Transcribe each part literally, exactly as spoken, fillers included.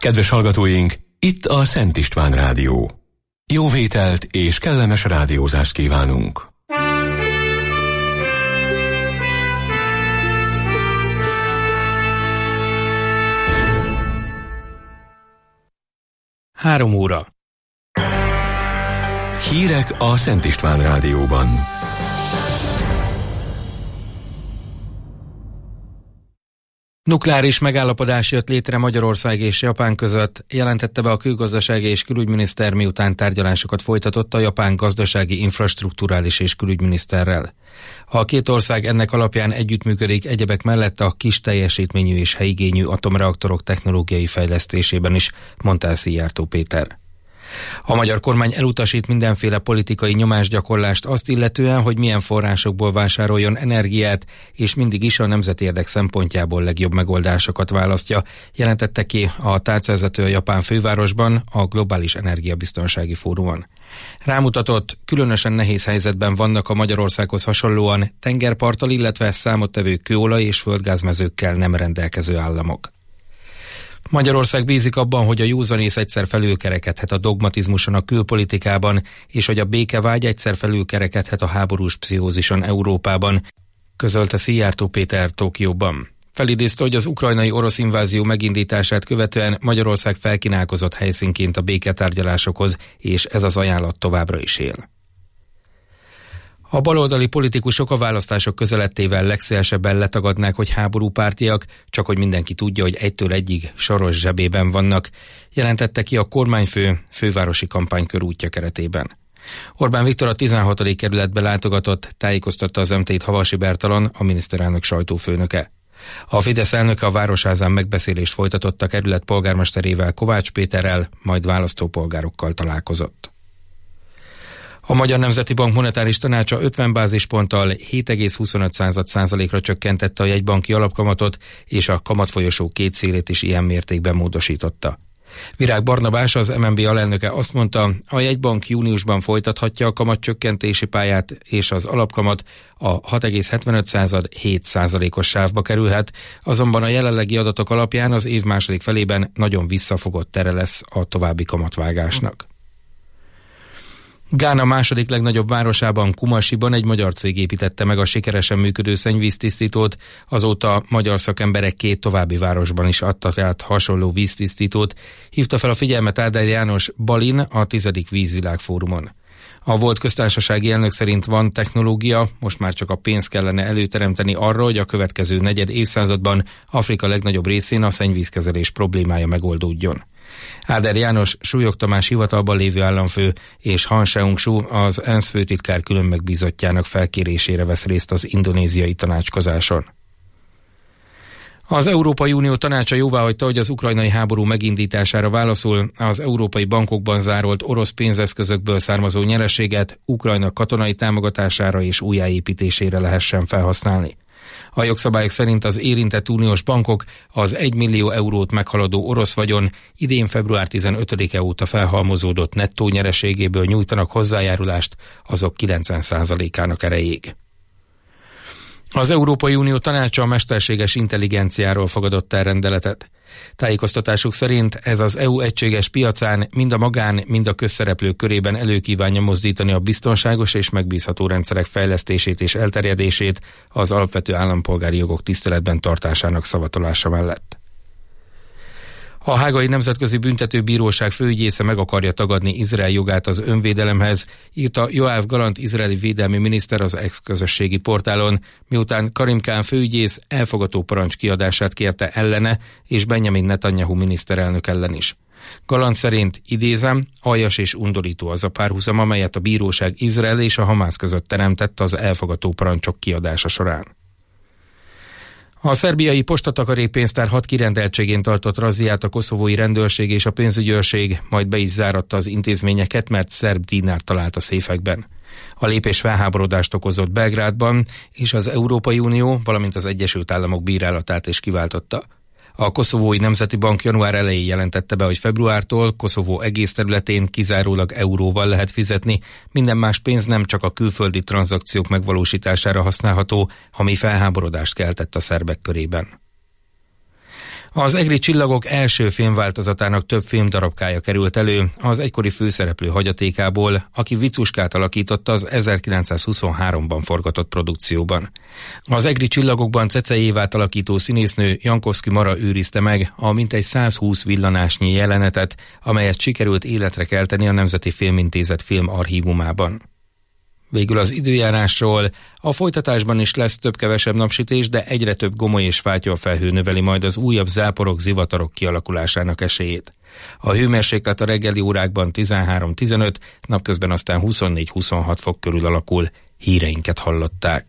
Kedves hallgatóink, itt a Szent István Rádió. Jó vételt és kellemes rádiózást kívánunk! Három óra. Hírek a Szent István Rádióban. Nukleáris megállapodás jött létre Magyarország és Japán között, jelentette be a külgazdasági és külügyminiszter, miután tárgyalásokat folytatott a japán gazdasági, infrastrukturális és külügyminiszterrel. A két ország ennek alapján együttműködik egyebek mellett a kis teljesítményű és helyigényű atomreaktorok technológiai fejlesztésében is, mondta el Szijjártó Péter. A magyar kormány elutasít mindenféle politikai nyomásgyakorlást azt illetően, hogy milyen forrásokból vásároljon energiát, és mindig is a nemzeti érdek szempontjából legjobb megoldásokat választja, jelentette ki a tárcavezető a japán fővárosban, a Globális Energiabiztonsági Fórumon. Rámutatott, különösen nehéz helyzetben vannak a Magyarországhoz hasonlóan tengerparttal, illetve számottevő kőolaj és földgázmezőkkel nem rendelkező államok. Magyarország bízik abban, hogy a józanész egyszer felülkerekedhet a dogmatizmuson a külpolitikában, és hogy a békevágy egyszer felülkerekedhet a háborús pszichózison Európában, közölte Szijjártó Péter Tokióban. Felidézte, hogy az ukrajnai orosz invázió megindítását követően Magyarország felkínálkozott helyszínként a béketárgyalásokhoz, és ez az ajánlat továbbra is él. A baloldali politikusok a választások közelettével legszélesebben letagadnák, hogy háborúpártiak, csak hogy mindenki tudja, hogy egytől egyig Soros zsebében vannak, jelentette ki a kormányfő fővárosi kampánykörútja keretében. Orbán Viktor a tizenhatodik kerületbe látogatott, tájékoztatta az em té-t Havasi Bertalan, a miniszterelnök sajtófőnöke. A Fidesz elnöke a Városházán megbeszélést folytatott a kerület polgármesterével, Kovács Péterrel, majd választópolgárokkal találkozott. A Magyar Nemzeti Bank monetáris tanácsa ötven bázisponttal hét egész huszonöt százalékra csökkentette a jegybanki alapkamatot, és a kamatfolyosó két szélét is ilyen mértékben módosította. Virág Barnabás, az em en bé alelnöke azt mondta, a jegybank júniusban folytathatja a kamatcsökkentési pályát, és az alapkamat a hat egész hetvenöt hét százalékos sávba kerülhet, azonban a jelenlegi adatok alapján az év második felében nagyon visszafogott tere lesz a további kamatvágásnak. Gána második legnagyobb városában, Kumasiban egy magyar cég építette meg a sikeresen működő szennyvíztisztítót, azóta magyar szakemberek két további városban is adtak át hasonló víztisztítót, hívta fel a figyelmet Áder János Balin a tizedik vízvilágfórumon. A volt köztársasági elnök szerint van technológia, most már csak a pénzt kellene előteremteni arra, hogy a következő negyed évszázadban Afrika legnagyobb részén a szennyvízkezelés problémája megoldódjon. Áder János Súlyog Tamás hivatalban lévő államfő és Han Seung-soo az ENSZ főtitkár külön megbízottjának felkérésére vesz részt az indonéziai tanácskozáson. Az Európai Unió tanácsa jóváhagyta, hogy az ukrajnai háború megindítására válaszul az európai bankokban zárolt orosz pénzeszközökből származó nyereséget Ukrajna katonai támogatására és újjáépítésére lehessen felhasználni. A jogszabályok szerint az érintett uniós bankok az egy millió eurót meghaladó orosz vagyon idén február tizenötödike óta felhalmozódott nettó nyereségéből nyújtanak hozzájárulást azok kilencven százalékának erejéig. Az Európai Unió tanácsa a mesterséges intelligenciáról fogadott el rendeletet. Tájékoztatásuk szerint ez az é u egységes piacán mind a magán, mind a közszereplők körében előkívánja mozdítani a biztonságos és megbízható rendszerek fejlesztését és elterjedését az alapvető állampolgári jogok tiszteletben tartásának szavatolása mellett. A Hágai Nemzetközi Büntetőbíróság főügyésze meg akarja tagadni Izrael jogát az önvédelemhez, írta Yoav Gallant izraeli védelmi miniszter az ex-közösségi portálon, miután Karim Khan főügyész elfogató parancs kiadását kérte ellene és Benjamin Netanyahu miniszterelnök ellen is. Gallant szerint, idézem, aljas és undorító az a párhuzam, amelyet a bíróság Izrael és a Hamász között teremtett az elfogató parancsok kiadása során. A szerbiai postatakarékpénztár hat kirendeltségén tartott razziát a koszovói rendőrség és a pénzügyőrség, majd be is záratta az intézményeket, mert szerb dinár talált a széfekben. A lépés felháborodást okozott Belgrádban, és az Európai Unió, valamint az Egyesült Államok bírálatát is kiváltotta. A Koszovói Nemzeti Bank január elején jelentette be, hogy februártól Koszovó egész területén kizárólag euróval lehet fizetni, minden más pénz nem csak a külföldi tranzakciók megvalósítására használható, ami felháborodást keltett a szerbek körében. Az Egri Csillagok első filmváltozatának több filmdarabkája került elő az egykori főszereplő hagyatékából, aki Vicuskát alakította az ezerkilencszázhuszonháromban forgatott produkcióban. Az Egri Csillagokban Cece Évát alakító színésznő Jankowski Mara őrizte meg a mintegy százhúsz villanásnyi jelenetet, amelyet sikerült életre kelteni a Nemzeti Filmintézet filmarchívumában. Végül az időjárásról. A folytatásban is lesz több-kevesebb napsütés, de egyre több gomoly és fátyolfelhő növeli majd az újabb záporok, zivatarok kialakulásának esélyét. A hőmérséklet a reggeli órákban tizenhárom-tizenöt, napközben aztán huszonnégy-huszonhat fok körül alakul. Híreinket hallották.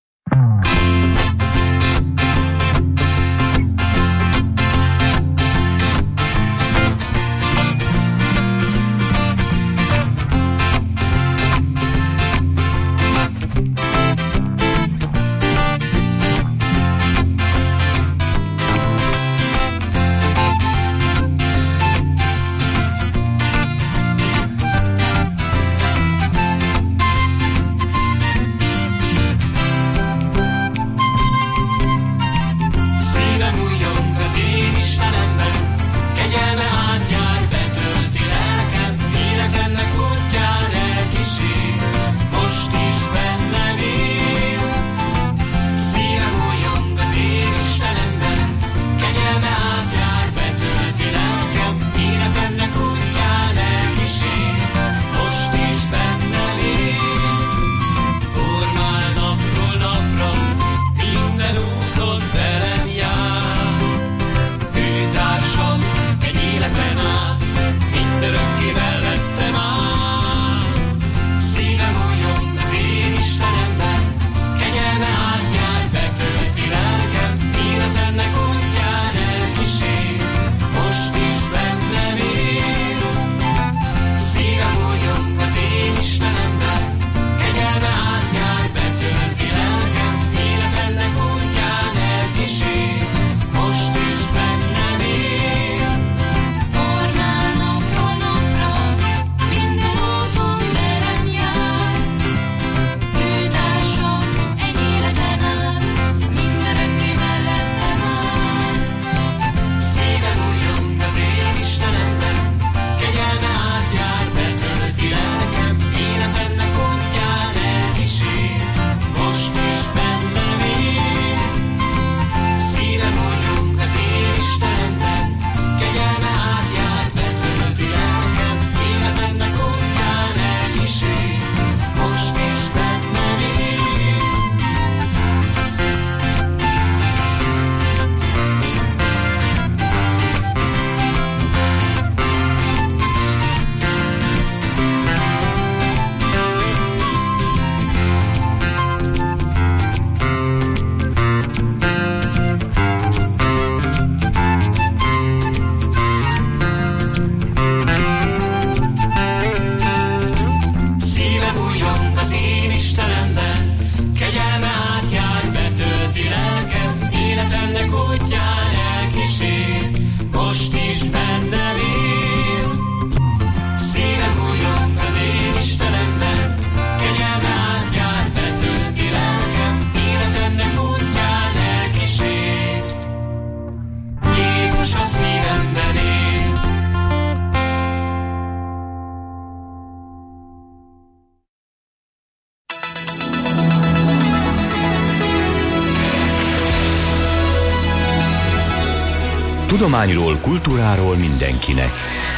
Tudományról, kultúráról mindenkinek.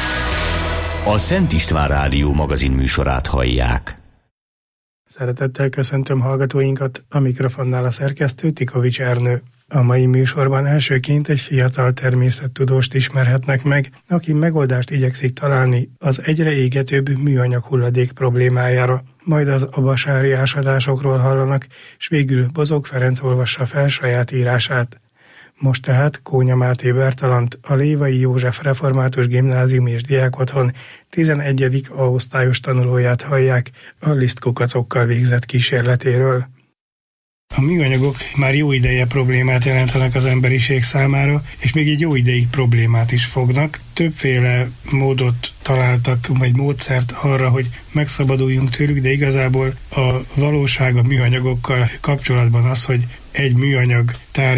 A Szent István Rádió magazin műsorát hallják. Szeretettel köszöntöm hallgatóinkat, a mikrofonnál a szerkesztő Tikovics Ernő. A mai műsorban elsőként egy fiatal természettudóst ismerhetnek meg, aki megoldást igyekszik találni az egyre égetőbb műanyag hulladék problémájára. Majd az abasári ásadásokról hallanak, és végül Bozók Ferenc olvassa fel saját írását. Most tehát Kónya Máté Bertalant, a Lévai József Református Gimnázium és Diákotthon tizenegyedik A-osztályos tanulóját hallják a lisztkukacokkal végzett kísérletéről. A műanyagok már jó ideje problémát jelentenek az emberiség számára, és még egy jó ideig problémát is fognak. Többféle módot találtak, vagy módszert arra, hogy megszabaduljunk tőlük, de igazából a valóság a műanyagokkal kapcsolatban az, hogy egy műanyag tárgy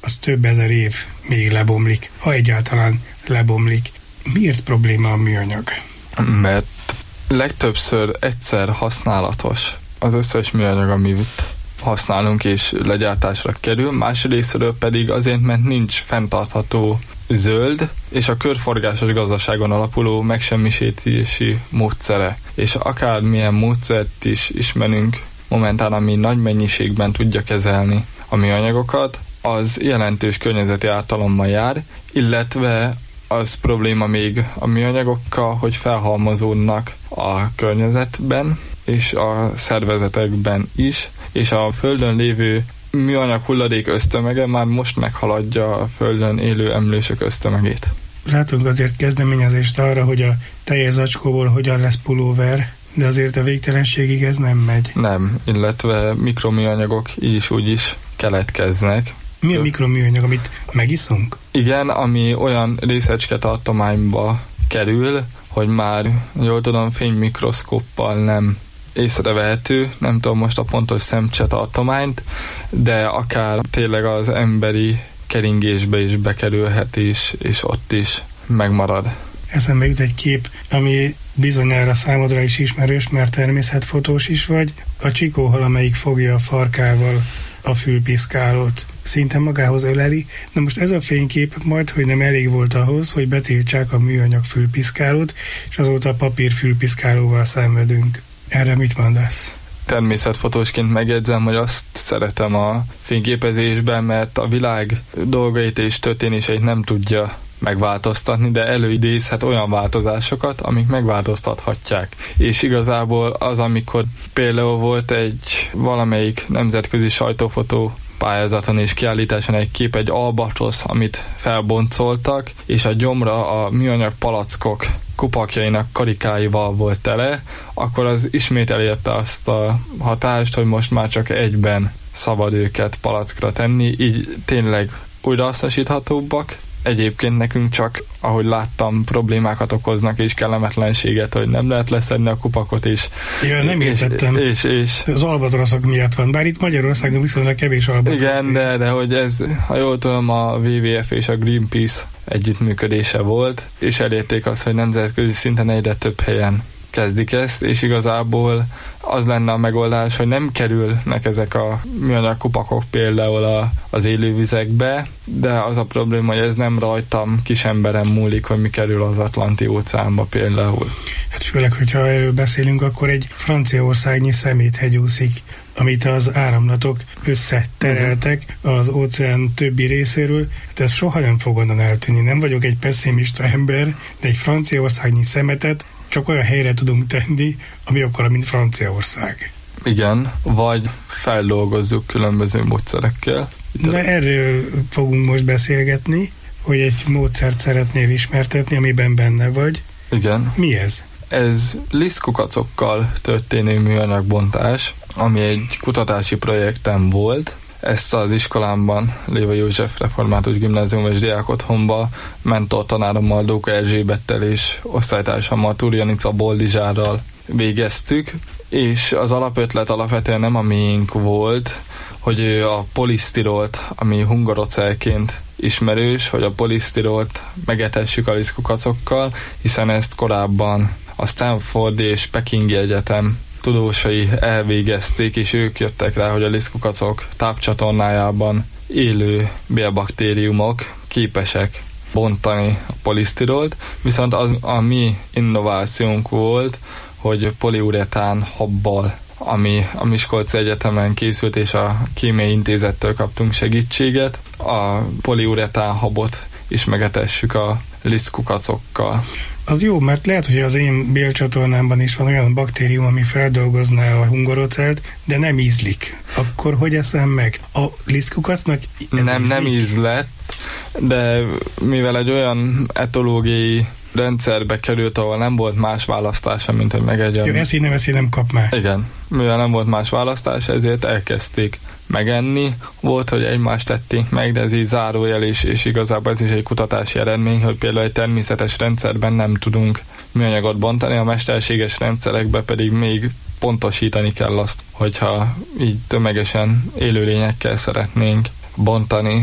az több ezer év még lebomlik, ha egyáltalán lebomlik. Miért probléma a műanyag? Mert legtöbbször egyszer használatos az összes műanyag, amit használunk és legyártásra kerül, másrészről pedig azért, mert nincs fenntartható zöld és a körforgásos gazdaságon alapuló megsemmisítési módszere. És akármilyen módszert is ismerünk momentán, ami nagy mennyiségben tudja kezelni a műanyagokat, az jelentős környezeti ártalommal jár, illetve az probléma még a műanyagokkal, hogy felhalmozódnak a környezetben és a szervezetekben is, és a Földön lévő műanyag hulladék össztömege már most meghaladja a Földön élő emlősök össztömegét. Látunk azért kezdeményezést arra, hogy a teljes zacskóból hogyan lesz pulóver, de azért a végtelenségig ez nem megy. Nem, illetve mikroműanyagok így is úgy is keletkeznek. Mi a mikroműanyag, amit megiszunk? Igen, ami olyan részecsketartományba kerül, hogy már jól tudom, fénymikroszkóppal nem észrevehető, nem tudom most a pontos szemcsetartományt, de akár tényleg az emberi keringésbe is bekerülhet is, és ott is megmarad. Eszembe jut egy kép, ami bizonyára számodra is ismerős, mert természetfotós is vagy. A csikóhal, amelyik fogja a farkával a fülpiszkálót, szinte magához öleli. Na most ez a fénykép majd, hogy nem elég volt ahhoz, hogy betiltsák a műanyag fülpiszkálót, és azóta a papír fülpiszkálóval szenvedünk. Erre mit mondasz? Természetfotósként megjegyzem, hogy azt szeretem a fényképezésben, mert a világ dolgait és történéseit nem tudja megváltoztatni, de előidézhet olyan változásokat, amik megváltoztathatják. És igazából az, amikor például volt egy valamelyik nemzetközi sajtófotó pályázaton és kiállításon egy kép, egy albatrosz, amit felboncoltak, és a gyomra a műanyag palackok kupakjainak karikáival volt tele, akkor az ismét elérte azt a hatást, hogy most már csak egyben szabad őket palackra tenni, így tényleg újrahasznosíthatóbbak. Egyébként nekünk csak, ahogy láttam, problémákat okoznak és kellemetlenséget, hogy nem lehet leszedni a kupakot is. Ja, nem értettem. És, és, és, az albatroszok miatt van, bár itt Magyarországon viszonylag kevés albatrosz. Igen, de, de hogy ez, ha jól tudom, a dupla vé vé ef és a Greenpeace együttműködése volt, és elérték azt, hogy nemzetközi szinten egyre több helyen kezdik ezt, és igazából az lenne a megoldás, hogy nem kerülnek ezek a műanyag kupakok például a, az élővizekbe, de az a probléma, hogy ez nem rajtam, kis emberem múlik, hogy mi kerül az Atlanti óceánba például. Hát főleg, hogyha erről beszélünk, akkor egy Franciaországnyi szeméthegy úszik, amit az áramlatok összetereltek az óceán többi részéről. Hát ez soha nem fog onnan eltűnni. Nem vagyok egy pessimista ember, de egy Franciaországnyi szemetet csak olyan helyre tudunk tenni, ami akkora, mint Franciaország. Igen, vagy feldolgozzuk különböző módszerekkel. De erről fogunk most beszélgetni, hogy egy módszert szeretnél ismertetni, amiben benne vagy. Igen. Mi ez? Ez lisztkukacokkal történő műanyagbontás, ami egy kutatási projektem volt. Ezt az iskolámban lévő József Református Gimnázium és Diákotthonba mentortanárommal, Dóka Erzsébettel és osztálytársammal, Turjanica Boldizsárral végeztük, és az alapötlet alapvetően nem a miénk volt, hogy a polisztirolt, ami hungarocelként ismerős, hogy a polisztirolt megetessük a lisztkukacokkal, hiszen ezt korábban a Stanford és Pekingi Egyetem tudósai elvégezték, és ők jöttek rá, hogy a lisztkukacok tápcsatornájában élő bélbaktériumok képesek bontani a polisztirolt, viszont az a mi innovációnk volt, hogy poliuretán habbal, ami a Miskolci Egyetemen készült, és a Kémiai Intézettől kaptunk segítséget, a poliuretán habot is megetessük a lisztkukacokkal. Az jó, mert lehet, hogy az én bélcsatornámban is van olyan baktérium, ami feldolgozná a hungarocelt, de nem ízlik. Akkor hogy eszem meg? A lisztkukacnak ez Nem, ízlik? nem ízlett, de mivel egy olyan etológiai rendszerbe került, ahol nem volt más választása, mint hogy megegyen. Jó, eszi nem eszi, nem kap más. Igen, mivel nem volt más választás, ezért elkezdték megenni. Volt, hogy egymást tették meg, de ez így zárójel, és, és igazából ez is egy kutatási eredmény, hogy például egy természetes rendszerben nem tudunk műanyagot bontani, a mesterséges rendszerekben pedig még pontosítani kell azt, hogyha így tömegesen élőlényekkel szeretnénk bontani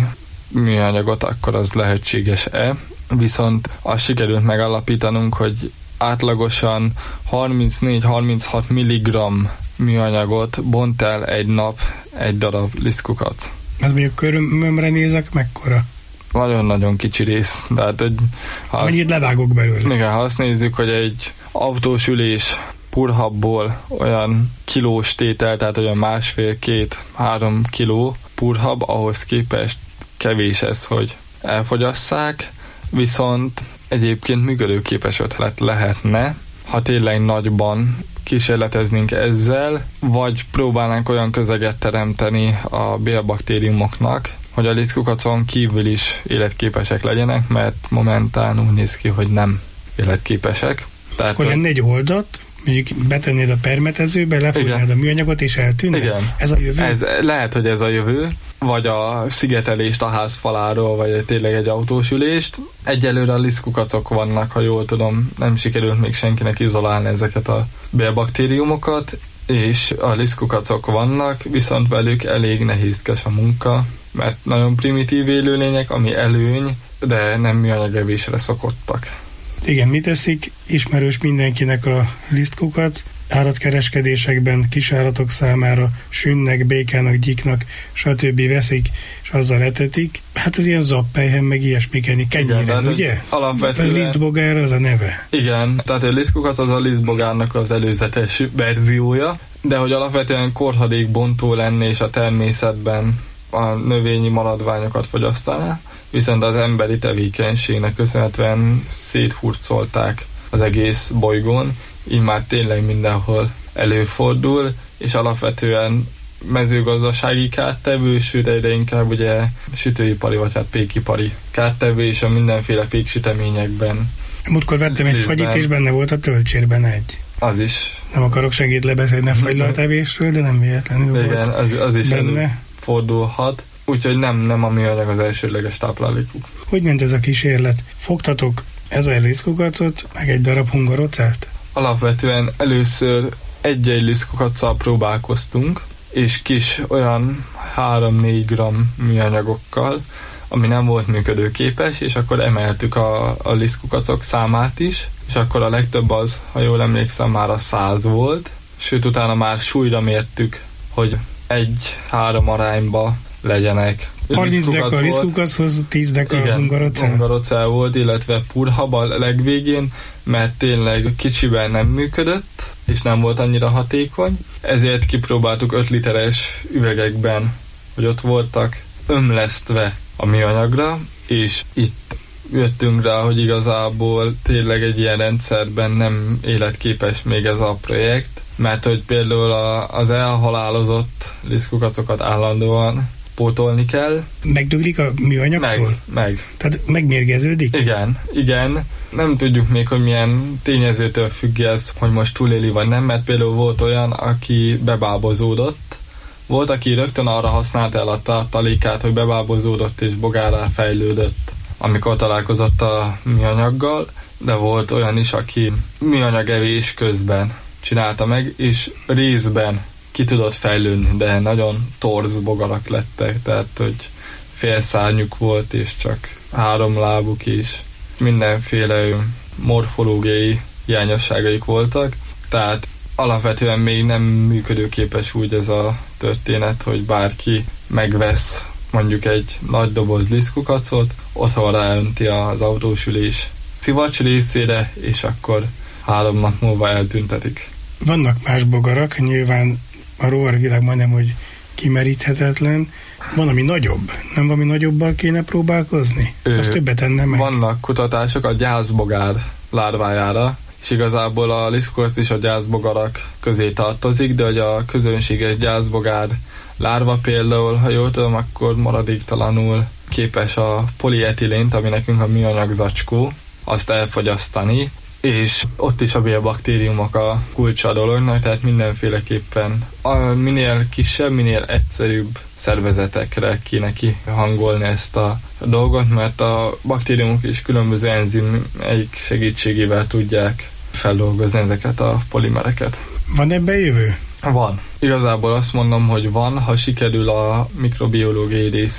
műanyagot, akkor az lehetséges-e. Viszont azt sikerült megállapítanunk, hogy átlagosan harmincnégy-harminchat milligramm műanyagot bont el egy nap egy darab lisztkukac. Ez mondjuk körömömre nézek, mekkora? Nagyon-nagyon kicsi rész. Tehát, hogy ha mennyit azt, levágok belőle? Igen, ha azt nézzük, hogy egy autós ülés purhabból olyan kilós tétel, tehát olyan másfél, két, három kiló purhab, ahhoz képest kevés ez, hogy elfogyasszák, viszont egyébként működőképes ötlet lehetne, ha tényleg nagyban kísérleteznénk ezzel, vagy próbálnánk olyan közeget teremteni a bélbaktériumoknak, hogy a lisztkukacon kívül is életképesek legyenek, mert momentán úgy néz ki, hogy nem életképesek. Tehát akkor lenne egy oldat, mondjuk betennéd a permetezőbe, lefolynád a műanyagot és eltűnne? Igen. Ez a jövő? Ez, lehet, hogy ez a jövő, vagy a szigetelést a ház faláról, vagy tényleg egy autós ülést. Egyelőre a lisztkukacok vannak, ha jól tudom, nem sikerült még senkinek izolálni ezeket a bélbaktériumokat, és a lisztkukacok vannak, viszont velük elég nehézkes a munka, mert nagyon primitív élőlények, ami előny, de nem műanyagevésre szokottak. Igen, mit teszik? Ismerős mindenkinek a lisztkukac, állatkereskedésekben kisállatok számára sünnek, békának, gyiknak, stb. Veszik, és azzal etetik. Hát ez ilyen zappelyhen, meg ilyesmiken, kenyéren, ugye? Alapvetően... A lisztbogár az a neve. Igen, tehát a lisztkukac az a lisztbogárnak az előzetes verziója, de hogy alapvetően korhadékbontó lenne és a természetben a növényi maradványokat fogyasztaná, viszont az emberi tevékenységnek köszönhetően széthurcolták az egész bolygón, így már tényleg mindenhol előfordul, és alapvetően mezőgazdasági kártevő, sőt egyre inkább ugye sütőipari, vagy hát pékipari kártevő, és a mindenféle péksüteményekben. Múltkor vettem egy fagyit, és benne volt a töltsérben egy. Az is. Nem akarok segít lebeszélni a fagylaltevésről, de nem véletlenül igen, volt az, az is benne. Fordulhat, úgyhogy nem, nem a műanyag az elsődleges táplálékuk. Hogy ment ez a kísérlet? Fogtatok ezer lisztkukacot, meg egy darab hungarocát? Alapvetően először egy-egy lisztkukacsal próbálkoztunk, és kis olyan három-négy gramm műanyagokkal, ami nem volt működőképes, és akkor emeltük a, a lisztkukacok számát is, és akkor a legtöbb az, ha jól emlékszem, már a száz volt, sőt utána már súlyra mértük, hogy egy-három arányba legyenek. harminc deka a lisztkukachoz, tíz deka a hungarocell. hungarocell volt, illetve purhab a legvégén, mert tényleg kicsiben nem működött, és nem volt annyira hatékony. Ezért kipróbáltuk öt literes üvegekben, hogy ott voltak ömlesztve a műanyagra, és itt jöttünk rá, hogy igazából tényleg egy ilyen rendszerben nem életképes még ez a projekt, mert hogy például a, az elhalálozott lisztkukacokat állandóan pótolni kell. Megdöglik a műanyagtól? Meg, meg. Tehát megmérgeződik? Igen, igen. Nem tudjuk még, hogy milyen tényezőtől függ ez, hogy most túléli vagy nem, mert például volt olyan, aki bebábozódott. Volt, aki rögtön arra használta el a tartalékát, hogy bebábozódott és bogárrá fejlődött, amikor találkozott a műanyaggal, de volt olyan is, aki műanyagevés közben csinálta meg, és részben ki tudott fejlődni, de nagyon torz bogarak lettek, tehát hogy félszárnyuk volt, és csak három lábuk is. Mindenféle morfológiai hiányosságaik voltak, tehát alapvetően még nem működőképes úgy ez a történet, hogy bárki megvesz mondjuk egy nagy doboz lisztkukacot, otthon ráönti az autósülés szivacs részére, és akkor három nap múlva eltüntetik. Vannak más bogarak, nyilván a rovarvilág majdnem, hogy kimeríthetetlen. Van, ami nagyobb. Nem valami nagyobbal kéne próbálkozni? Ő, Azt többet tenne meg. Vannak kutatások a gyászbogár lárvájára, és igazából a lisztkukac is a gyászbogarak közé tartozik, de hogy a közönséges gyászbogár lárva például, ha jól tudom, akkor maradéktalanul képes a polietilént, ami nekünk a műanyag zacskó, azt elfogyasztani, és ott is a bélbaktériumok a kulcsa a dolognak, tehát mindenféleképpen a minél kisebb, minél egyszerűbb szervezetekre kéne kihangolni ezt a dolgot, mert a baktériumok is különböző enzimek segítségével tudják feldolgozni ezeket a polimereket. Van ebben jövő? Van. Igazából azt mondom, hogy van, ha sikerül a mikrobiológiai részét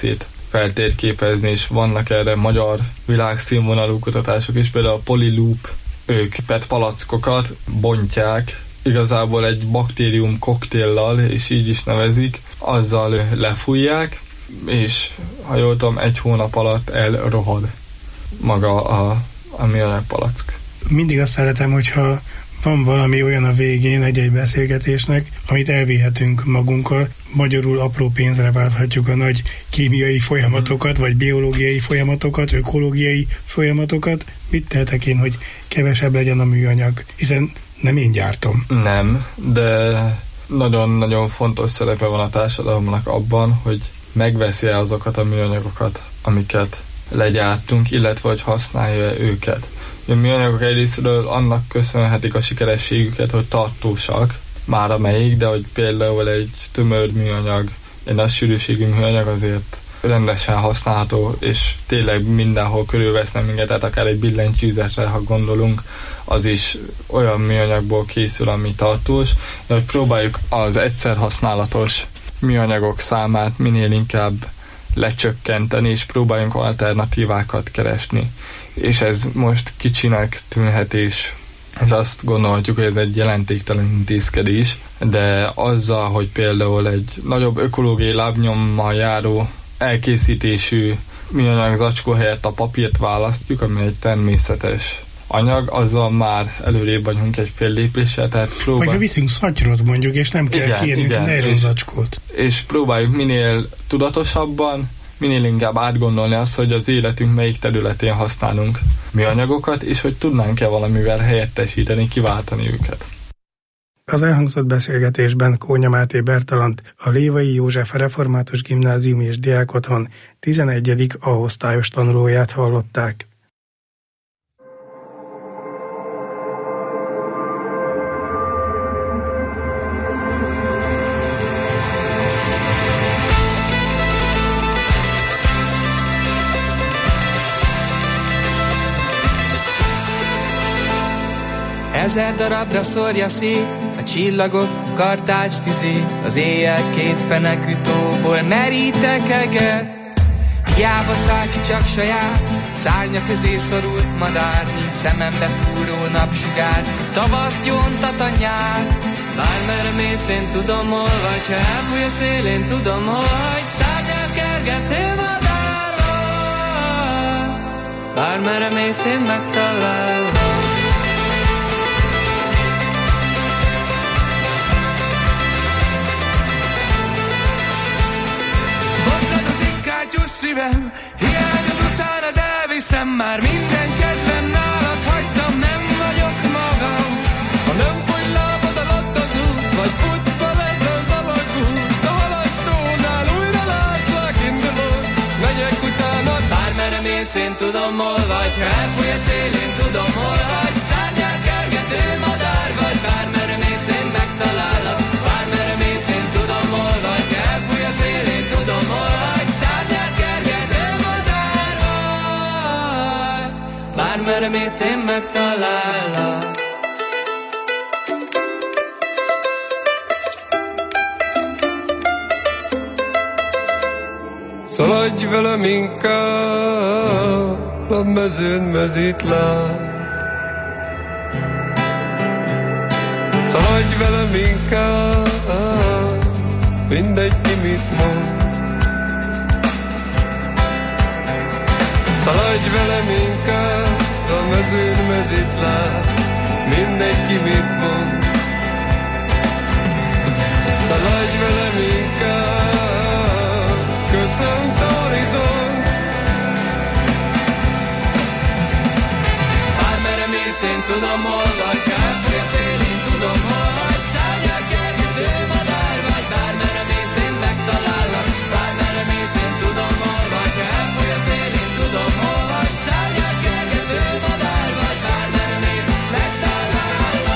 feltérképezni, és vannak erre magyar világszínvonalú kutatások is, például a Polyloop, ők pé e té palackokat bontják, igazából egy baktérium koktéllal, és így is nevezik, azzal lefújják, és ha jól tudom, egy hónap alatt elrohad maga a, a műanyag palack. Mindig azt szeretem, hogyha van valami olyan a végén egy-egy beszélgetésnek, amit elvihetünk magunkkal, magyarul apró pénzre válthatjuk a nagy kémiai folyamatokat, vagy biológiai folyamatokat, ökológiai folyamatokat. Mit tehetek én, hogy kevesebb legyen a műanyag? Hiszen nem én gyártom. Nem, de nagyon-nagyon fontos szerepe van a társadalomnak abban, hogy megveszi azokat a műanyagokat, amiket legyártunk, illetve hogy használja őket. A műanyagok egyrésztről annak köszönhetik a sikerességüket, hogy tartósak, már amelyik, de hogy például egy tömör műanyag, egy nagy sűrűségű műanyag azért rendesen használható, és tényleg mindenhol körülvesznek minket, tehát akár egy billentyűzetre, ha gondolunk, az is olyan műanyagból készül, ami tartós, de hogy próbáljuk az egyszer használatos műanyagok számát minél inkább lecsökkenteni, és próbáljunk alternatívákat keresni. És ez most kicsinek tűnhet, és, és azt gondolhatjuk, hogy ez egy jelentéktelen intézkedés, de azzal, hogy például egy nagyobb ökológiai lábnyommal járó elkészítésű műanyag zacskó helyett a papírt választjuk, ami egy természetes anyag, azzal már előrébb vagyunk egy fél lépéssel, tehát próbál... Vagy ha viszünk szatyrot mondjuk, és nem kell kiérnünk a nejlon zacskót. És próbáljuk minél tudatosabban, minél inkább átgondolni azt, hogy az életünk melyik területén használunk műanyagokat, és hogy tudnánk-e valamivel helyettesíteni, kiváltani őket. Az elhangzott beszélgetésben Kónya Máté Bertalant, a Lévai József Református Gimnázium és Diákotthon tizenegyedik A-osztályos tanulóját hallották. Ezer darabra szórja szét a csillagok kartács tüzét, az éjjel két fenekű tóból merítek eget. Hiába száll ki csak saját, szárnya közé szorult madár, nincs szemembe fúró napsugár, tavasz gyóntat a nyár. Bármerre mész, én tudom hol vagy, ha elfúj a szél, én tudom hogy szárnyal kergető madár vagy. Bármerre mész, én megtalálom. Szívem, hiányod utánad elviszem, már minden kedvem nálad hagytam, nem vagyok magam. Ha nem fogy lábad alatt az út, vagy futballett az alagút, a halastónál újra látlak, indulok, megyek utána. Bármerre mész, én tudom hol vagy, ha elfúj a szél, én tudom hol vagy. Szárnyát kergető madár vagy, bármerre mész, én megtalállak. Bármerre mész, én tudom hol vagy, ha elfúj a szél, én tudom hol vagy. Bármerre mész, én megtalállak. Szaladj velem inkább a mezőn mezítláb. Szaladj velem inkább, mindegy ki mit mond. Szaladj velem inkább, a mezőn mezitláb, mindegy ki mit mond. Szaladj velem inkább, köszönt a horizont. Bármerre mész, én tudom hol vagy, elfúj a szél, én tudom hol vagy. Szárnyal kergető madár vagy, bármerre mész, én megtalállak. Bármerre mész, én tudom hol vagy, elfúj a szél, én tudom hol vagy. Szárnyal kergető madár vagy, bármerre mész, megtalállak.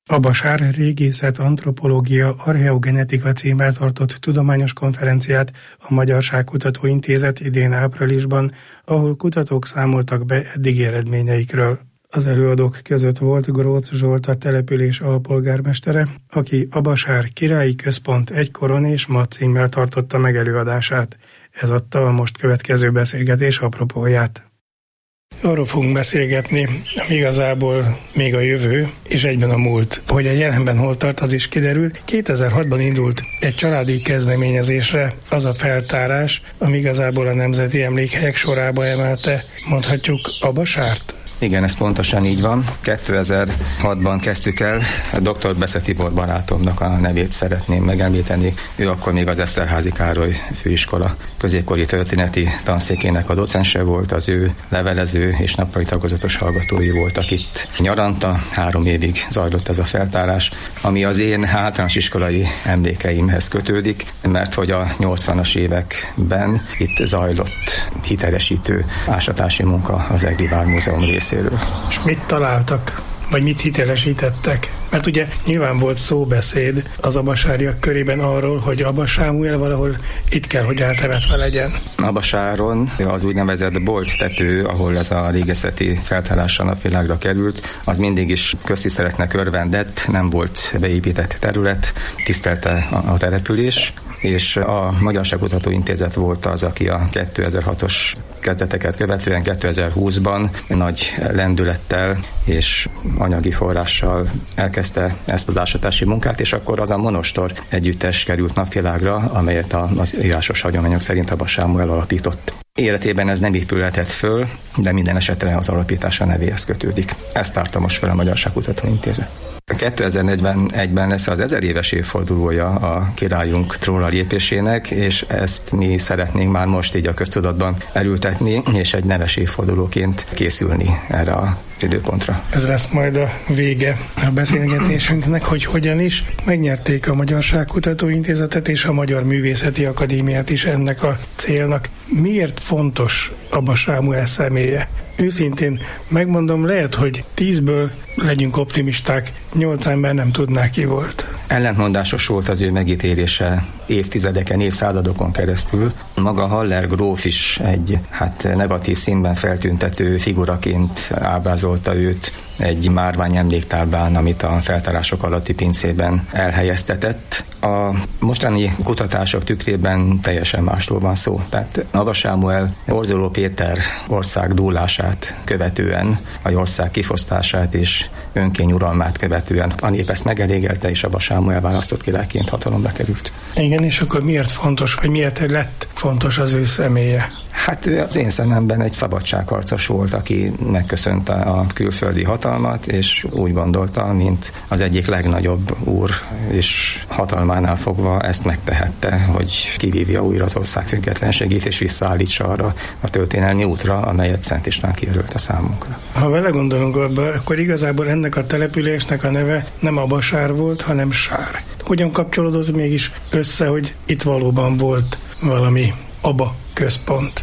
Abasár régészet, antropológia, archeogenetika címmel tartott tudományos konferenciát a Magyarságkutató Intézet idén áprilisban, ahol kutatók számoltak be eddigi eredményeikről. Az előadók között volt Grócz Zsolt, a település alpolgármestere, aki Abasár Királyi Központ egykoron és ma címmel tartotta meg előadását. Ez adta a most következő beszélgetés apropóját. Arról fogunk beszélgetni, ami igazából még a jövő, és egyben a múlt. Hogy a jelenben hol tart, az is kiderül. kétezer-hatban indult egy családi kezdeményezésre az a feltárás, ami igazából a nemzeti emlékhelyek sorába emelte, mondhatjuk, Abasárt. Igen, ez pontosan így van. kétezer-hatban kezdtük el. dr. Bessze Tibor barátomnak a nevét szeretném megemlíteni. Ő akkor még az Eszterházy Károly főiskola középkori történeti tanszékének a docense volt, az ő levelező és nappali tagozatos hallgatói voltak itt nyaranta. Három évig zajlott ez a feltárás, ami az én általános iskolai emlékeimhez kötődik, mert hogy a nyolcvanas években itt zajlott hitelesítő ásatási munka az Egri Vármúzeum részéről. És mit találtak? Vagy mit hitelesítettek? Mert ugye nyilván volt szóbeszéd az abasáriak körében arról, hogy Aba Sámuel valahol itt kell, hogy eltemetve legyen. Abasáron az úgynevezett bolt tető, ahol ez a régészeti feltárásra napvilágra került, az mindig is köztiszteletnek örvendett, nem volt beépített terület, tisztelte a, a település, és a Magyarságkutató Intézet volt az, aki a kétezer-hatos kezdeteket követően kétezer-húszban nagy lendülettel és anyagi forrással elkezdte ezt az ásatási munkát, és akkor az a monostor együttes került napvilágra, amelyet az írásos hagyományok szerint Aba Sámuel alapított. Életében ez nem épülhetett föl, de minden esetre az alapítása nevéhez kötődik. Ezt tárta most fel a Magyarságkutató Intézet. kétezer-negyvenegyben lesz az ezer éves évfordulója a királyunk trónra lépésének, és ezt mi szeretnénk már most így a köztudatban erültetni, és egy neves évfordulóként készülni erre az időpontra. Ez lesz majd a vége a beszélgetésünknek, hogy hogyan is megnyerték a Magyarságkutató Intézetet és a Magyar Művészeti Akadémiát is ennek a célnak. Miért fontos Aba Sámuel személye? Őszintén megmondom, lehet, hogy tízből legyünk optimisták, nyolc ember nem tudná, ki volt. Ellentmondásos volt az ő megítélése évtizedeken, évszázadokon keresztül. Maga Haller gróf is egy hát negatív színben feltüntető figuraként ábrázolta őt egy márvány emléktáblán, amit a feltárások alatti pincében elhelyeztetett. A mostani kutatások tükrében teljesen másról van szó. Tehát Aba Sámuel Borzoló Péter ország dúlását követően, a ország kifosztását és önkény uralmát követően a nép ezt megelégelte, és Aba Sámuel választott királyként hatalomra került. Igen, és akkor miért fontos, vagy miért lett fontos az ő személye? Hát az én szememben egy szabadságharcos volt, aki megköszönte a külföldi hatalmat, és úgy gondolta, mint az egyik legnagyobb úr, és hatalmánál fogva ezt megtehette, hogy kivívja újra az ország függetlenségét, és visszaállítsa arra a történelmi útra, amelyet Szent István kijelölt a számunkra. Ha vele gondolunk abba, akkor igazából ennek a településnek a neve nem Abasár volt, hanem Sár. Hogyan kapcsolódott mégis össze, hogy itt valóban volt valami Aba központ?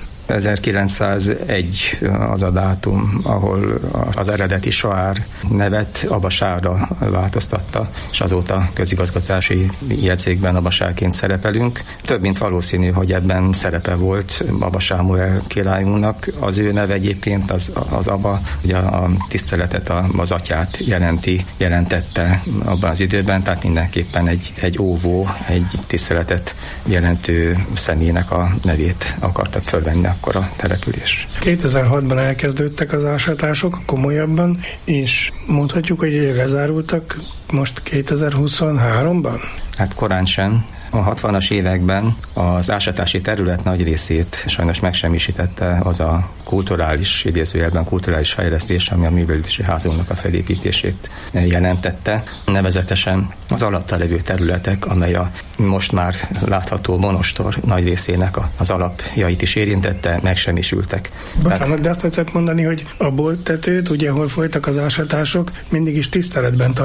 ezerkilencszázegy az a dátum, ahol az eredeti Sár nevet Abasárra változtatta, és azóta közigazgatási jegyzékben Abasárként szerepelünk. Több mint valószínű, hogy ebben szerepe volt Aba Sámuel királyunknak. Az ő neve egyébként az, az Aba, ugye a tiszteletet, az atyát jelenti, jelentette abban az időben, tehát mindenképpen egy, egy óvó, egy tiszteletet jelentő személynek a nevét akartak fölvenni akkor a település. kétezer-hatban elkezdődtek az ásatások komolyabban, és mondhatjuk, hogy lezárultak most kétezer-huszonháromban? Hát korán sem. A hatvanas években az ásatási terület nagy részét sajnos megsemmisítette az a kulturális, idézőjelben kulturális fejlesztés, ami a művelődési házunknak a felépítését jelentette. Nevezetesen az alatta levő területek, amely a most már látható monostor nagy részének az alapjait is érintette, megsemmisültek. Bocsánat, de azt tetszett mondani, hogy a bolttetőt, ugye, ahol folytak az ásatások, mindig is tiszteletben tartották, és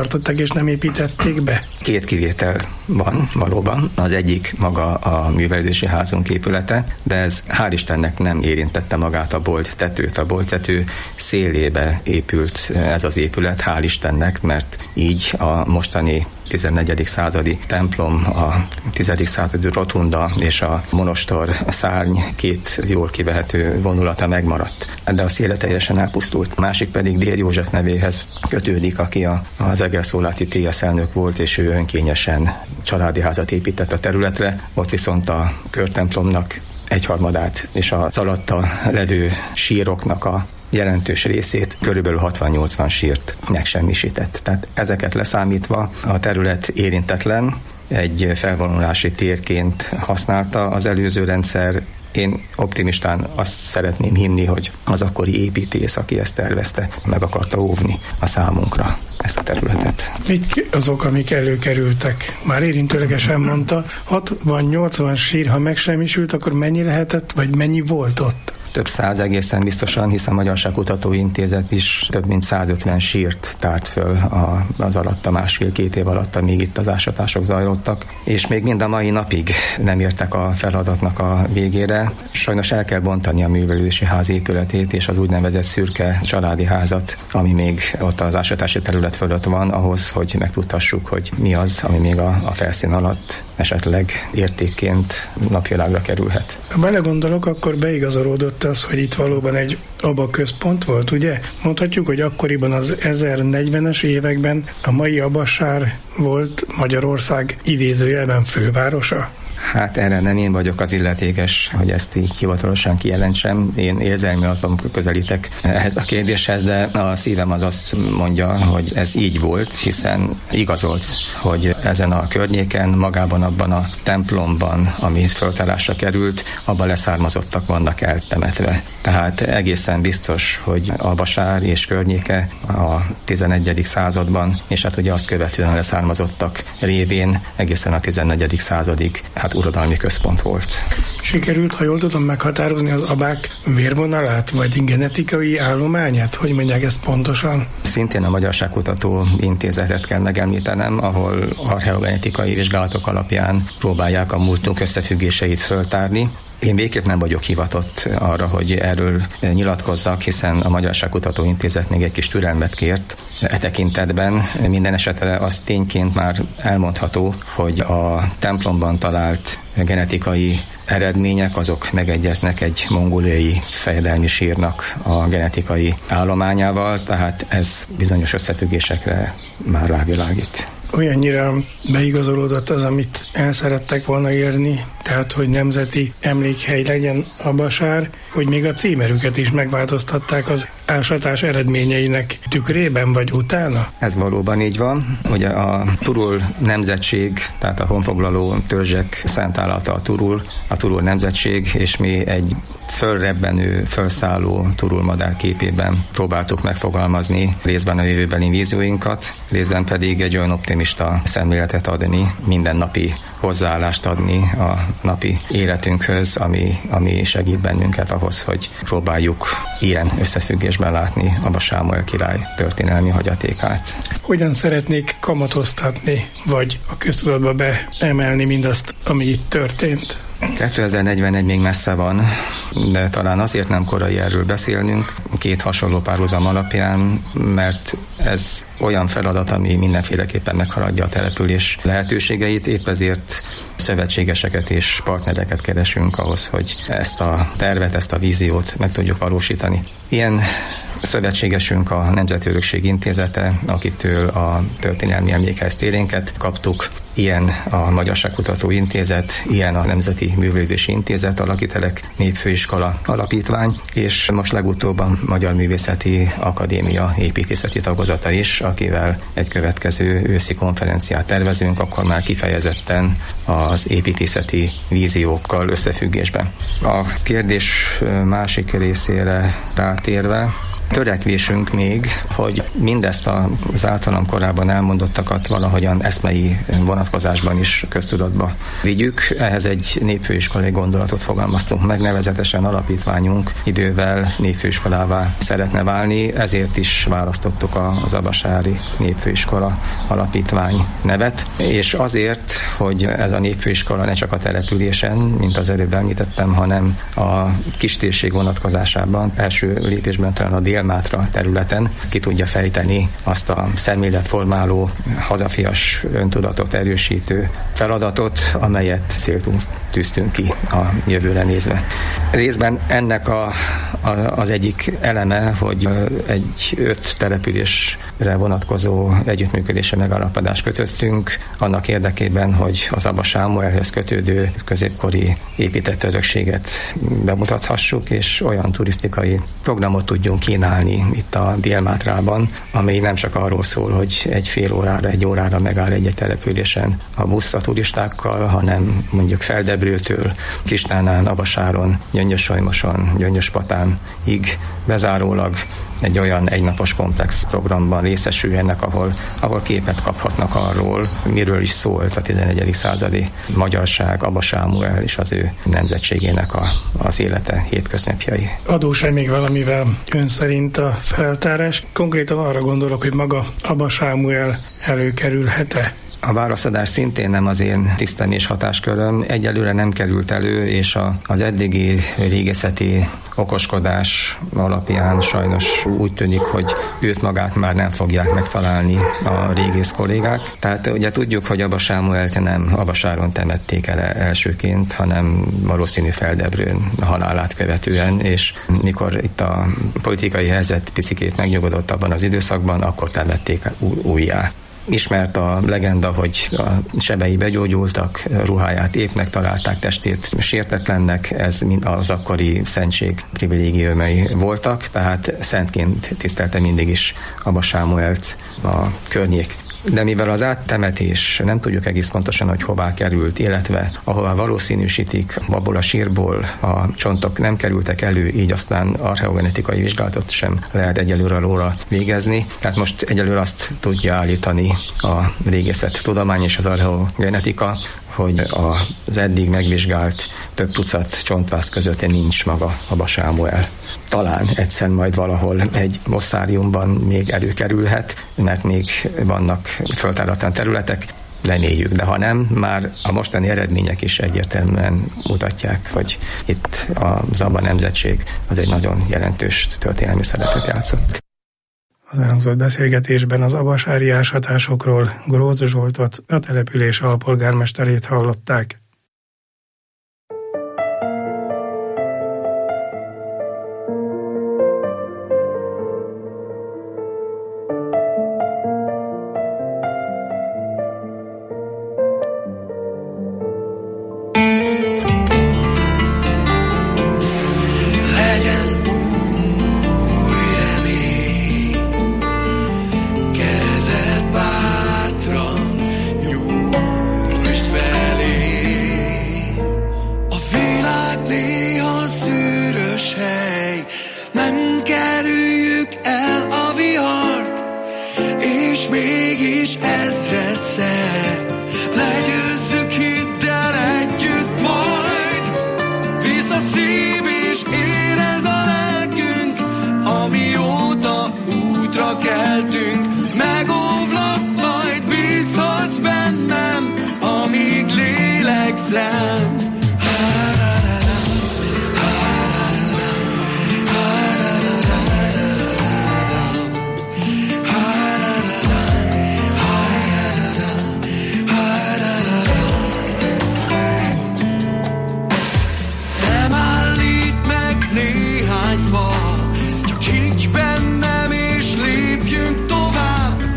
és nem építették be? Két kivétel van valóban. Az egyik maga a művelődési házunk épülete, de ez hál' Istennek nem érintette magát a bolt tetőt. A bolt tető szélébe épült ez az épület, hál' Istennek, mert így a mostani tizennegyedik századi templom, a tizedik századi rotunda és a monostor szárny két jól kivehető vonulata megmaradt. De a széle teljesen elpusztult. A másik pedig Dér József nevéhez kötődik, aki a, az Egerszóláti té es elnök volt, és ő önkényesen családi házat épített a területre. Ott viszont a körtemplomnak egyharmadát és az alatta levő síroknak a jelentős részét, körülbelül hatvan-nyolcvan sírt megsemmisített. Tehát ezeket leszámítva a terület érintetlen, egy felvonulási térként használta az előző rendszer. Én optimistán azt szeretném hinni, hogy az akkori építész, aki ezt tervezte, meg akarta óvni a számunkra ezt a területet. Mik azok, amik előkerültek? Már érintőlegesen mondta, hatvan-nyolcvan sír, ha megsemmisült, akkor mennyi lehetett, vagy mennyi volt ott? Több száz egészen biztosan, hiszen a Magyarságkutató Intézet is több mint százötven sírt tárt föl a, az alatt, a másfél-két év alatt, amíg itt az ásatások zajlottak, és még mind a mai napig nem értek a feladatnak a végére. Sajnos el kell bontani a művelődési ház épületét és az úgynevezett szürke családi házat, ami még ott az ásatási terület fölött van, ahhoz, hogy megtudhassuk, hogy mi az, ami még a, a felszín alatt esetleg értékként napvilágra kerülhet. Ha belegondolok, akkor beigazolódott az, hogy itt valóban egy Aba központ volt, ugye? Mondhatjuk, hogy akkoriban az ezernegyvenes években a mai Abasár volt Magyarország idézőjelben fővárosa? Hát erre nem én vagyok az illetékes, hogy ezt így hivatalosan kijelentsem. Én érzelmi alapon közelítek ehhez a kérdéshez, de a szívem az azt mondja, hogy ez így volt, hiszen igazolt, hogy ezen a környéken, magában abban a templomban, ami föltárásra került, abban leszármazottak vannak eltemetve. Tehát egészen biztos, hogy Abasár és környéke a tizenegyedik században, és hát ugye azt követően leszármazottak révén egészen a tizennegyedik századig hát uradalmi központ volt. Sikerült, ha jól tudom, meghatározni az abák vérvonalát, vagy genetikai állományát? Hogy mondják ezt pontosan? Szintén a Magyarságkutató Intézetet kell megemlítenem, ahol archeogenetikai vizsgálatok alapján próbálják a múltunk összefüggéseit föltárni. Én végképp nem vagyok hivatott arra, hogy erről nyilatkozzak, hiszen a Magyarságkutató Intézet még egy kis türelmet kért e tekintetben. Minden esetre az tényként már elmondható, hogy a templomban talált genetikai eredmények azok megegyeznek egy mongóliai fejedelmi sírnak a genetikai állományával, tehát ez bizonyos összefüggésekre már rávilágít. Olyannyira beigazolódott az, amit el szerettek volna érni, tehát, hogy nemzeti emlékhely legyen Abasár, hogy még a címerüket is megváltoztatták az ásatás eredményeinek tükrében, vagy utána? Ez valóban így van. Ugye a Turul nemzetség, tehát a honfoglaló törzsek szentállata a Turul, a Turul nemzetség, és mi egy fölrebbenő, felszálló Turul madár képében próbáltuk megfogalmazni részben a jövőbeli vízióinkat, részben pedig egy olyan optimista szemléletet adni, mindennapi hozzáállást adni a napi életünkhöz, ami, ami segít bennünket ahhoz, hogy próbáljuk ilyen összefüggésben látni Aba Sámuel király történelmi hagyatékát. Hogyan szeretnék kamatoztatni, vagy a köztudatba beemelni mindazt, ami itt történt? kétezer-negyvenegy még messze van, de talán azért nem korai erről beszélnünk, két hasonló párhuzam alapján, mert ez olyan feladat, ami mindenféleképpen meghaladja a település lehetőségeit, épp ezért szövetségeseket és partnereket keresünk ahhoz, hogy ezt a tervet, ezt a víziót meg tudjuk valósítani. Ilyen szövetségesünk a Nemzeti Örökség Intézete, akitől a történelmi emlékház térénket kaptuk, ilyen a Magyarságkutató Intézet, ilyen a Nemzeti Művelődési Intézet, a Lakitelek Népfőiskola Alapítvány, és most legutóbb a Magyar Művészeti Akadémia építészeti tagozata is, akivel egy következő őszi konferenciát tervezünk, akkor már kifejezetten az építészeti víziókkal összefüggésben. A kérdés másik részére rátérve, törekvésünk még, hogy mindezt az általam korábban elmondottakat valahogyan eszmei vonatkozásban is köztudatba vigyük. Ehhez egy népfőiskolai gondolatot fogalmaztunk meg, nevezetesen alapítványunk idővel népfőiskolává szeretne válni, ezért is választottuk az abasári népfőiskola alapítvány nevet, és azért, hogy ez a népfőiskola ne csak a településen, mint az előbb említettem, hanem a kistérség vonatkozásában első lépésben talán a Dél-Mátra területen ki tudja fejteni azt a szemléletformáló, hazafias öntudatot erősítő feladatot, amelyet céltul tűztünk ki a jövőre nézve. Részben ennek a, a, az egyik eleme, hogy egy öt településre vonatkozó együttműködési megállapodást kötöttünk, annak érdekében, hogy az Aba Sámuelhez kötődő középkori épített örökséget bemutathassuk, és olyan turisztikai programot tudjunk kínálni itt a Dél-Mátrában, ami nem csak arról szól, hogy egy fél órára, egy órára megáll egy településen a busz a turistákkal, hanem mondjuk Feldebrőtől, Kistánán, Abasáron, Gyöngyös-Solymoson, Gyöngyös-Patánig bezárólag egy olyan egynapos komplex programban részesüljenek, ahol, ahol képet kaphatnak arról, miről is szólt a tizenegyedik századi magyarság, Aba Sámuel és az ő nemzetségének a, az élete hétköznapjai. Adós-e még valamivel ön szerint a feltárás? Konkrétan arra gondolok, hogy maga Aba Sámuel előkerülhet-e? A válaszadás szintén nem az én tisztem és hatásköröm. Egyelőre nem került elő, és a, az eddigi régészeti okoskodás alapján sajnos úgy tűnik, hogy őt magát már nem fogják megtalálni a régész kollégák. Tehát ugye tudjuk, hogy Aba Sámuelt nem Abasáron temették el elsőként, hanem valószínű Feldebrőn a halálát követően, és mikor itt a politikai helyzet picikét megnyugodott abban az időszakban, akkor temették újjá. Ismert a legenda, hogy a sebei begyógyultak, ruháját épnek találták, testét sértetlennek, ez mind az akkori szentség privilégiumai voltak, tehát szentként tisztelte mindig is Aba Sámuelt a környék. De mivel az áttemetés nem tudjuk egész pontosan, hogy hová került, illetve ahová valószínűsítik, abból a sírból a csontok nem kerültek elő, így aztán archeogenetikai vizsgálatot sem lehet egyelőre róla végezni. Tehát most egyelőre azt tudja állítani a régészet tudomány és az archeogenetika, hogy az eddig megvizsgált több tucat csontváz között nincs maga Aba Sámuel. Talán egyszer majd valahol egy osszáriumban még előkerülhet, mert még vannak föltáratlan területek, reméljük, de ha nem, már a mostani eredmények is egyértelműen mutatják, hogy itt az Aba nemzetség az egy nagyon jelentős történelmi szerepet játszott. Az elhangzott beszélgetésben az abasári ásatásokról Grósz Zsoltot, a település alpolgármesterét hallották.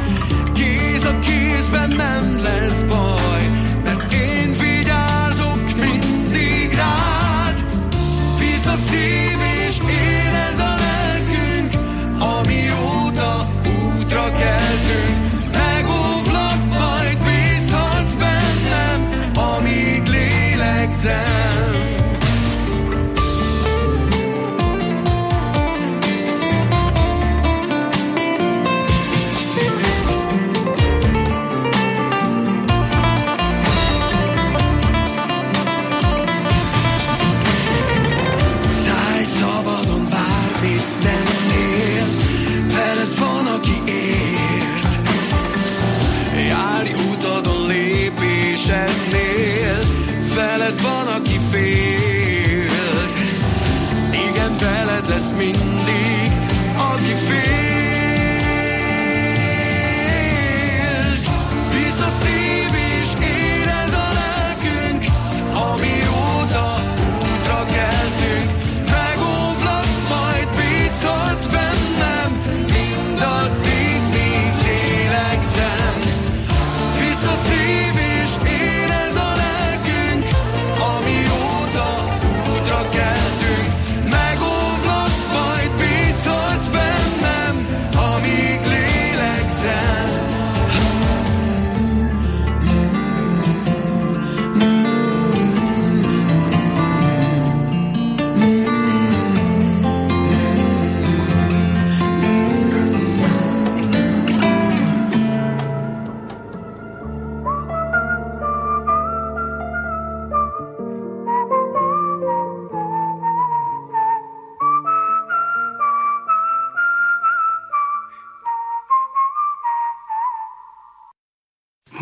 Kéz a kézben nem lesz baj, mert én vigyázok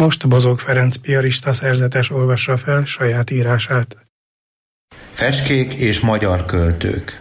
Most Bozók Ferenc piarista szerzetes olvassa fel saját írását. Fecskék és magyar költők.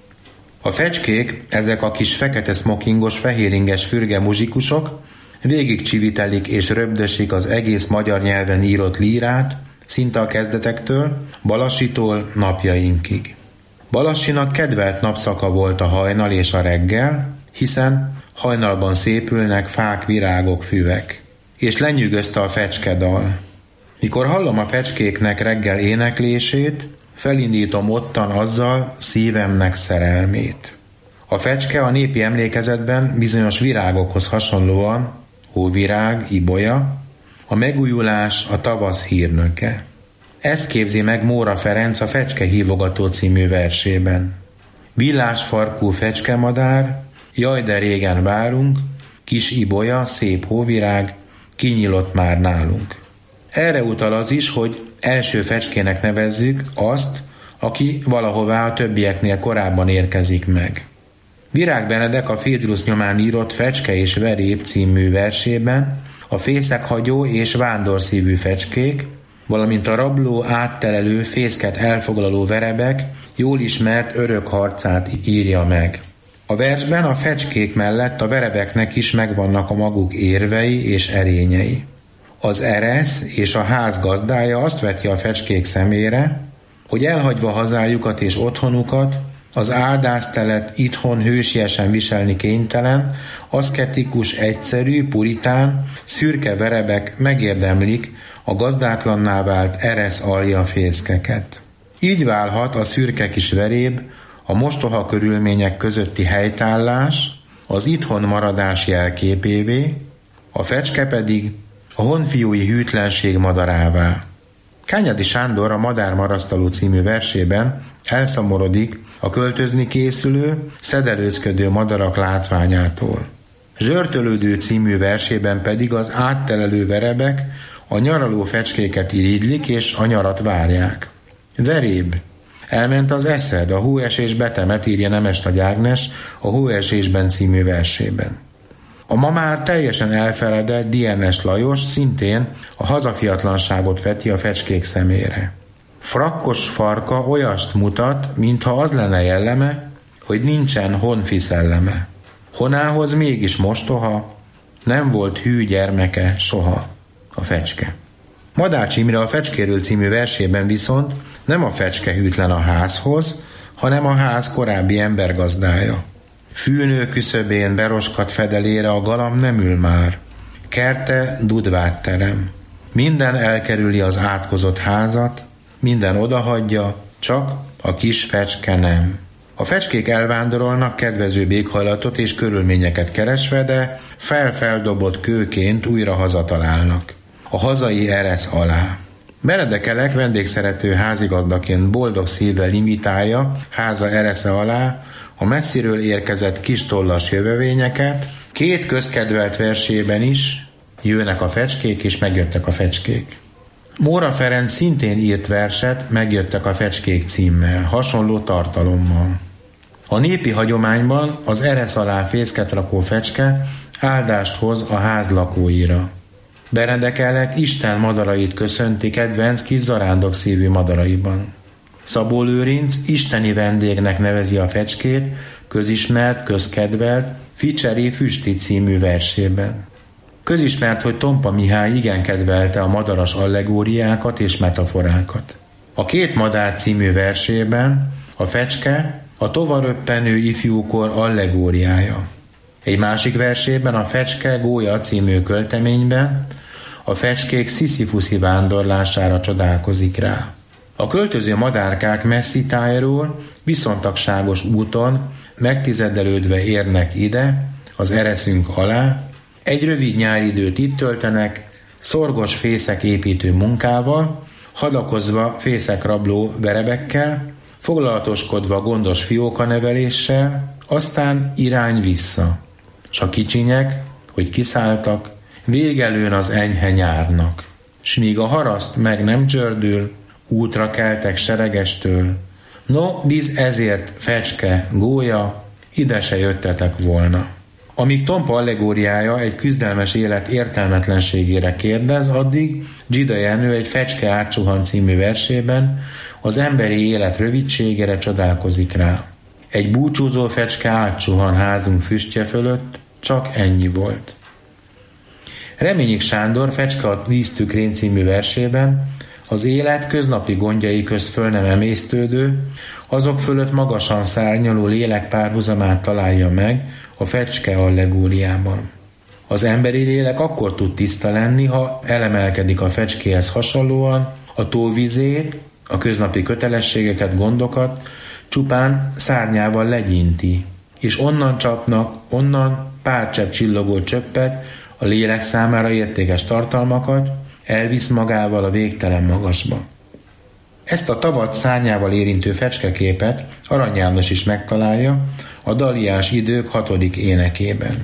A fecskék, ezek a kis fekete smokingos, fehéringes fürge muzsikusok, végig csivitelik és röbdösik az egész magyar nyelven írott lírát, szinte a kezdetektől, Balassitól napjainkig. Balassinak kedvelt napszaka volt a hajnal és a reggel, hiszen hajnalban szépülnek fák, virágok, füvek. És lenyűgözte a fecskedal. Mikor hallom a fecskéknek reggel éneklését, felindítom ottan azzal szívemnek szerelmét. A fecske a népi emlékezetben bizonyos virágokhoz hasonlóan hóvirág, ibolya, a megújulás, a tavasz hírnöke. Ezt képzi meg Móra Ferenc a Fecske hívogató című versében. Villásfarkú fecskemadár, jaj de régen várunk, kis ibolya, szép hóvirág, kinyílott már nálunk. Erre utal az is, hogy első fecskének nevezzük azt, aki valahová a többieknél korábban érkezik meg. Virág Benedek a Fidrusz nyomán írott Fecske és Veréb című versében a fészekhagyó és vándorszívű fecskék, valamint a rabló, áttelelő, fészket elfoglaló verebek jól ismert örök harcát írja meg. A versben a fecskék mellett a verebeknek is megvannak a maguk érvei és erényei. Az eresz és a ház gazdája azt veti a fecskék szemére, hogy elhagyva hazájukat és otthonukat, az áldáztelet itthon hősiesen viselni kénytelen, aszketikus, egyszerű, puritán, szürke verebek megérdemlik a gazdátlanná vált eresz alja fészkeket. Így válhat a szürke kis veréb a mostoha körülmények közötti helytállás, az itthon maradás jelképévé, a fecske pedig a honfiúi hűtlenség madarává. Kányadi Sándor a Madár marasztaló című versében elszomorodik a költözni készülő, szedelőzködő madarak látványától. Zsörtölődő című versében pedig az áttelelő verebek a nyaraló fecskéket irigylik és a nyarat várják. Veréb, elment az eszed, a hóesés betemet, írja Nemes Nagy Ágnes a Hóesésben című versében. A ma már teljesen elfeledett Dienes Lajos szintén a hazafiatlanságot veti a fecskék szemére. Frakkos farka olyast mutat, mintha az lenne jelleme, hogy nincsen honfi szelleme. Honához mégis mostoha, nem volt hű gyermeke soha, a fecske. Madács Imre a Fecskéről című versében viszont nem a fecske hűtlen a házhoz, hanem a ház korábbi embergazdája. Fűnő küszöbén beroskat fedelére a galamb nem ül már. Kerte dudvát terem. Minden elkerüli az átkozott házat, minden odahagyja, csak a kis fecske nem. A fecskék elvándorolnak kedvező éghajlatot és körülményeket keresve, de felfeldobott kőként újra hazatalálnak. A hazai eresz alá. Meredekelek vendégszerető házigazdaként boldog szívvel imitálja háza eresze alá a messziről érkezett kis tollas jövevényeket. Két közkedvelt versében is jönnek a fecskék és megjöttek a fecskék. Móra Ferenc szintén írt verset Megjöttek a fecskék címmel, hasonló tartalommal. A népi hagyományban az eresz alá fészket rakó fecske áldást hoz a ház lakóira. Berendekelek Isten madarait köszönti kedvenc kis zarándok szívű madaraiban. Szabó Lőrinc isteni vendégnek nevezi a fecskét közismert, közkedvelt Ficseri Füsti című versében. Közismert, hogy Tompa Mihály igen kedvelte a madaras allegóriákat és metaforákat. A Két madár című versében a fecske a tovaröppenő ifjúkor allegóriája. Egy másik versében a Fecske gólya című költeményben a fecskék sziszifuszi vándorlására csodálkozik rá. A költöző madárkák messzi tájról viszontagságos úton megtizedelődve érnek ide, az ereszünk alá, egy rövid nyáridőt itt töltenek, szorgos fészek építő munkával, hadakozva fészekrabló verebekkel, foglalatoskodva gondos fiókaneveléssel, aztán irány vissza. S a kicsinyek, hogy kiszálltak, végelőn az enyhe nyárnak. S míg a haraszt meg nem csördül, útra keltek seregestől. No, biz ezért fecske, gólya, ide se jöttetek volna. Amíg Tompa allegóriája egy küzdelmes élet értelmetlenségére kérdez, addig Dzsida Jenő egy Fecske átsuhan című versében az emberi élet rövidségére csodálkozik rá. Egy búcsúzó fecske átsuhan házunk füstje fölött, csak ennyi volt. Reményik Sándor Fecske a víztükrén című versében az élet köznapi gondjai közt föl nem emésztődő, azok fölött magasan szárnyaló lélek párhuzamát találja meg a fecske allegóriában. Az emberi lélek akkor tud tiszta lenni, ha elemelkedik a fecskéhez hasonlóan, a tóvizét, a köznapi kötelességeket, gondokat csupán szárnyával legyinti, és onnan csapnak, onnan pár csepp csillogó csöppet, a lélek számára értékes tartalmakat elvisz magával a végtelen magasba. Ezt a tavat szárnyával érintő fecskeképet Arany János is megtalálja a Daliás idők hatodik énekében.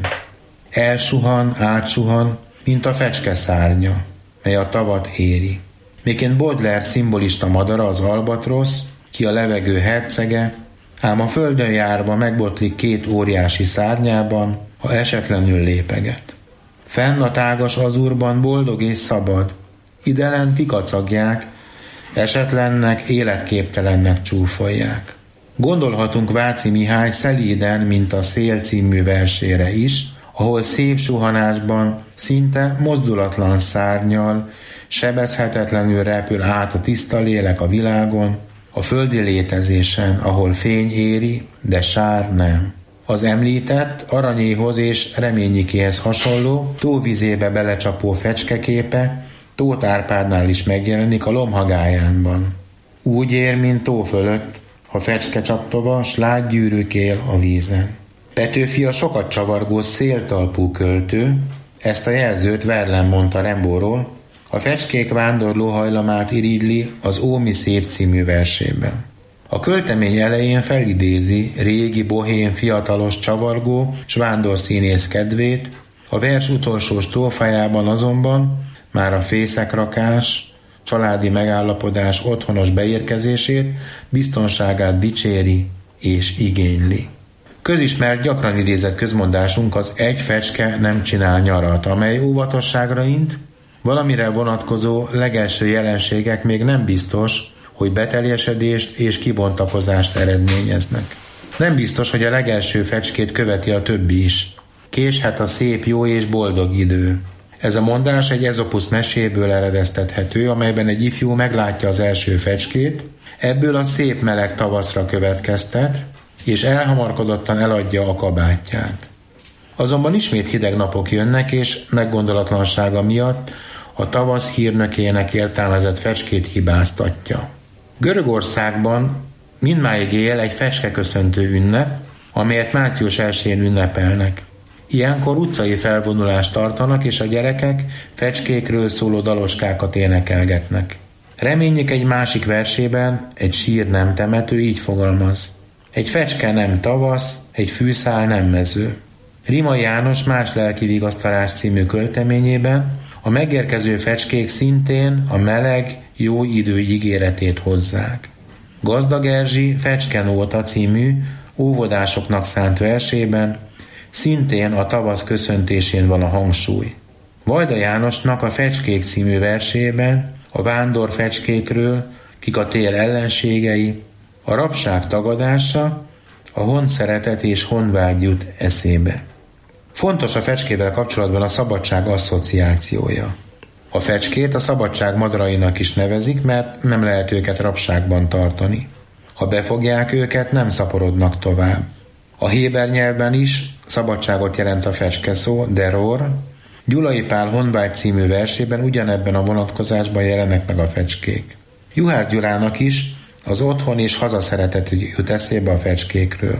Elsuhan, átsuhan, mint a fecske szárnya, mely a tavat éri. Miként Baudelaire szimbolista madara az albatrosz, ki a levegő hercege, ám a földön járva megbotlik két óriási szárnyában, ha esetlenül lépeget. Fenn a tágas azurban boldog és szabad, idelen kikacagják, esetlennek, életképtelennek csúfolják. Gondolhatunk Váci Mihály Szelíden, mint a szél című versére is, ahol szép suhanásban, szinte mozdulatlan szárnyal, sebezhetetlenül repül át a tiszta lélek a világon, a földi létezésen, ahol fény éri, de sár nem. Az említett Aranyéhoz és Reményikéhez hasonló tóvizébe belecsapó fecskeképe Tóth Árpádnál is megjelenik a Lomhagájánban. Úgy ér, mint tó fölött, ha fecske csaptova, s lágygyűrűk él a vízen. Petőfi a sokat csavargó széltalpú költő, ezt a jelzőt Verlaine mondta Rimbaudról, a fecskék vándorló hajlamát irigyli az Ó, mi szép című versében. A költemény elején felidézi régi, bohém, fiatalos, csavargó s vándorszínész kedvét, a vers utolsó strófájában azonban már a fészekrakás, családi megállapodás otthonos beérkezését, biztonságát dicséri és igényli. Közismert, gyakran idézett közmondásunk az egy fecske nem csinál nyarat, amely óvatosságra int, valamire vonatkozó legelső jelenségek még nem biztos, hogy beteljesedést és kibontakozást eredményeznek. Nem biztos, hogy a legelső fecskét követi a többi is. Késhet a szép, jó és boldog idő. Ez a mondás egy Ezopusz meséből eredeztethető, amelyben egy ifjú meglátja az első fecskét, ebből a szép meleg tavaszra következtet, és elhamarkodottan eladja a kabátját. Azonban ismét hideg napok jönnek, és meggondolatlansága miatt a tavasz hírnökének értelmezett fecskét hibáztatja. Görögországban mindmáig él egy fecskeköszöntő ünnep, amelyet március elsején ünnepelnek. Ilyenkor utcai felvonulást tartanak, és a gyerekek fecskékről szóló daloskákat énekelgetnek. Reményik egy másik versében, egy sír nem temető így fogalmaz. Egy fecske nem tavasz, egy fűszál nem mező. Rimai János Más lelki vigasztalás című költeményében a megérkező fecskék szintén a meleg, jó idő ígéretét hozzák. Gazdag Erzsi Fecskenóta című óvodásoknak szánt versében szintén a tavasz köszöntésén van a hangsúly. Vajda Jánosnak a Fecskék című versében a vándor fecskékről, kik a tél ellenségei, a rabság tagadása, a honszeretet és honvágy jut eszébe. Fontos a fecskével kapcsolatban a szabadság asszociációja. A fecskét a szabadság madarainak is nevezik, mert nem lehet őket rabságban tartani. Ha befogják őket, nem szaporodnak tovább. A héber nyelvben is szabadságot jelent a fecske szó, deror. Gyulai Pál Honvágy című versében ugyanebben a vonatkozásban jelennek meg a fecskék. Juhász Gyulának is az otthon és hazaszeretet jut eszébe a fecskékről.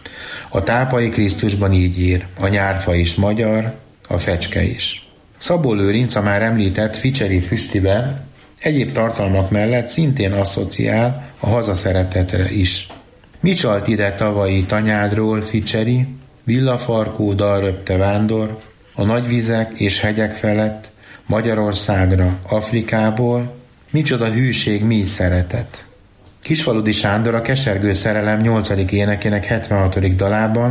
A Tápai Krisztusban így ír, a nyárfa is magyar, a fecske is. Szabó Lőrinc a már említett Ficseri füstiben egyéb tartalmak mellett szintén asszociál a hazaszeretetre is. Mi csalt ide tavalyi tanyádról, Ficseri, villafarkú dalröpte vándor, a nagyvizek és hegyek felett, Magyarországra, Afrikából, micsoda hűség, mi szeretet. Kisfaludi Sándor a Kesergő szerelem nyolcadik énekének hetvenhatodik dalában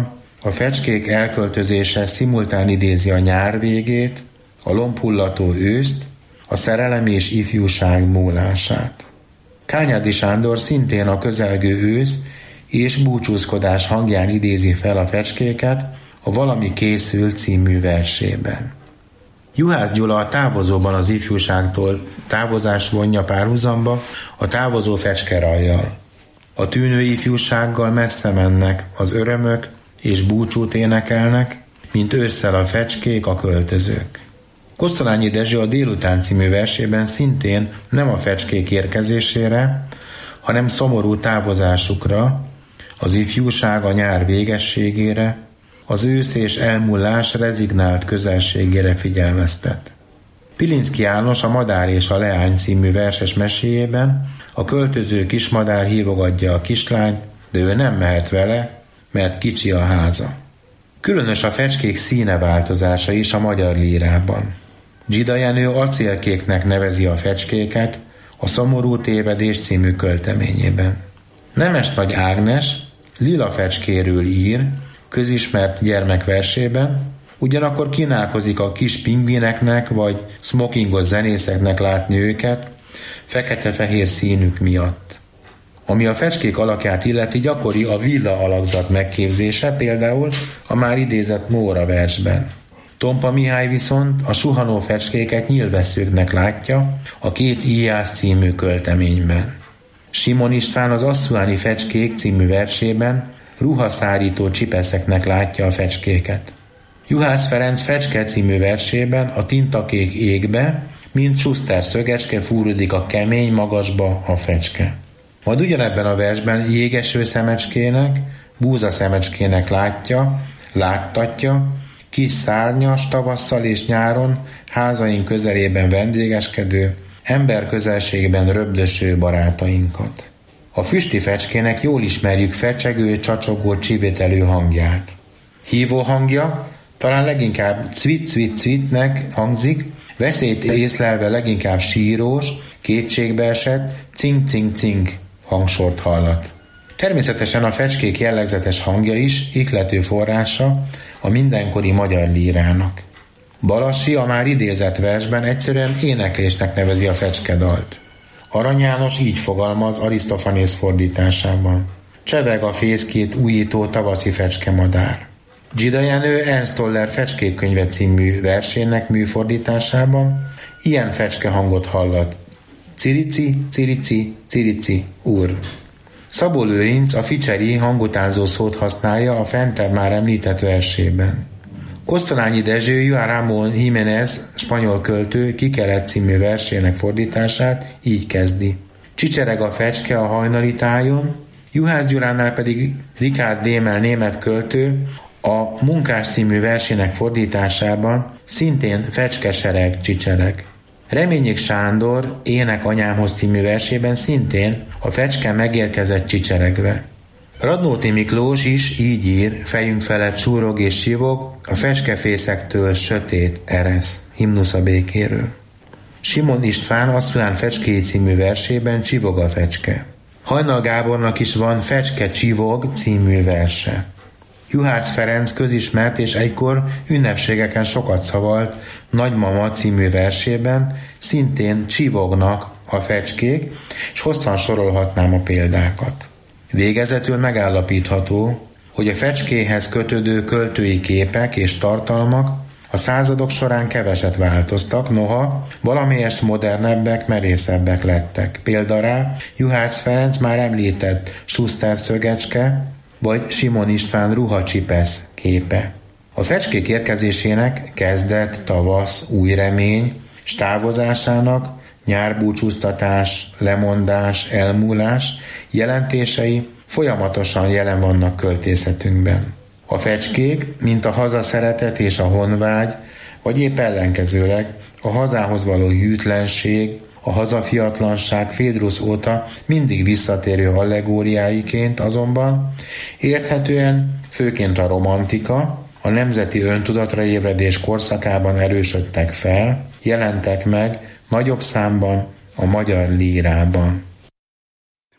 A fecskék elköltözése szimultán idézi a nyár végét, a lombhullató őszt, a szerelem és ifjúság múlását. Kányádi Sándor szintén a közelgő ősz és búcsúzkodás hangján idézi fel a fecskéket a Valami készül című versében. Juhász Gyula a Távozóban az ifjúságtól távozást vonja párhuzamba a távozó fecskerajjal. A tűnő ifjúsággal messze mennek az örömök és búcsút énekelnek, mint ősszel a fecskék, a költözők. Kosztolányi Dezső a Délután című versében szintén nem a fecskék érkezésére, hanem szomorú távozásukra, az ifjúság a nyár végességére, az ősz és elmúlás rezignált közelségére figyelmeztet. Pilinszky János a Madár és a Leány című verses meséjében a költöző kismadár hívogatja a kislányt, de ő nem mehet vele, mert kicsi a háza. Különös a fecskék színe változása is a magyar lírában. Dzsida Jenő acélkéknek nevezi a fecskéket a Szomorú tévedés című költeményében. Nemesnagy Ágnes lila fecskéről ír, közismert gyermekversében, ugyanakkor kínálkozik a kis pingvineknek vagy smokingos zenészeknek látni őket fekete-fehér színük miatt. Ami a fecskék alakját illeti, gyakori a villa alakzat megképzése, például a már idézett Nóra versben. Tompa Mihály viszont a suhanó fecskéket nyílvesszőknek látja a Két íjász című költeményben. Simon István az Asszuáni fecskék című versében ruhaszárító csipeszeknek látja a fecskéket. Juhász Ferenc Fecske című versében a tintakék égbe, mint Schuster szögecske fúródik a kemény magasba a fecske. Majd ugyanebben a versben jégeső szemecskének, búza szemecskének látja, láttatja, kis szárnyas, tavasszal és nyáron házaink közelében vendégeskedő, ember közelségben röbdöső barátainkat. A füsti fecskének jól ismerjük fecsegő, csacsogó, csivételő hangját. Hívó hangja talán leginkább cvit-cvit-cvitnek hangzik, veszélyt észlelve leginkább sírós, kétségbeesett, cing-cing-cing hangsort hallat. Természetesen a fecskék jellegzetes hangja is ihlető forrása a mindenkori magyar lírának. Balassi a már idézett versben egyszerűen éneklésnek nevezi a fecskedalt. Arany János így fogalmaz Arisztofanész fordításában. Cseveg a fészkét újító tavaszi fecskemadár. Dzsida Jenő Ernst Toller Fecskékkönyve című versének műfordításában ilyen fecske hangot hallat. Cirici, cirici, cirici, úr. Szabó Lőrinc a ficseri hangutánzó szót használja a fentebb már említett versében. Kosztolányi Dezső Juan Ramón Jiménez, spanyol költő Kikelet című versének fordítását így kezdi. Csicsereg a fecske a hajnali tájon, Juhász Gyuránál pedig Richard Démel német költő a Munkás című versének fordításában szintén fecskesereg, csicsereg. Reményik Sándor Ének anyámhoz című versében szintén a fecske megérkezett csicseregve. Radnóti Miklós is így ír, fejünk felett súrog és sivog, a fecskefészektől sötét eresz, himnusz a békéről. Simon István Asszulán fecskéi című versében csivog a fecske. Hajnal Gábornak is van Fecske csivog című verse. Juhász Ferenc közismert és egykor ünnepségeken sokat szavalt Nagymama című versében szintén csivognak a fecskék, és hosszan sorolhatnám a példákat. Végezetül megállapítható, hogy a fecskéhez kötődő költői képek és tartalmak a századok során keveset változtak, noha valamelyest modernebbek, merészebbek lettek. Példa rá Juhász Ferenc már említett Schuster szögecske, vagy Simon István ruhacsipesz képe. A fecskék érkezésének kezdet, tavasz, új remény, s távozásának nyárbúcsúztatás, lemondás, elmúlás jelentései folyamatosan jelen vannak költészetünkben. A fecskék, mint a hazaszeretet és a honvágy, vagy épp ellenkezőleg a hazához való hűtlenség, a hazafiatlanság Phédrusz óta mindig visszatérő allegóriáiként azonban érthetően főként a romantika, a nemzeti öntudatra ébredés korszakában erősödtek fel, jelentek meg nagyobb számban a magyar lírában.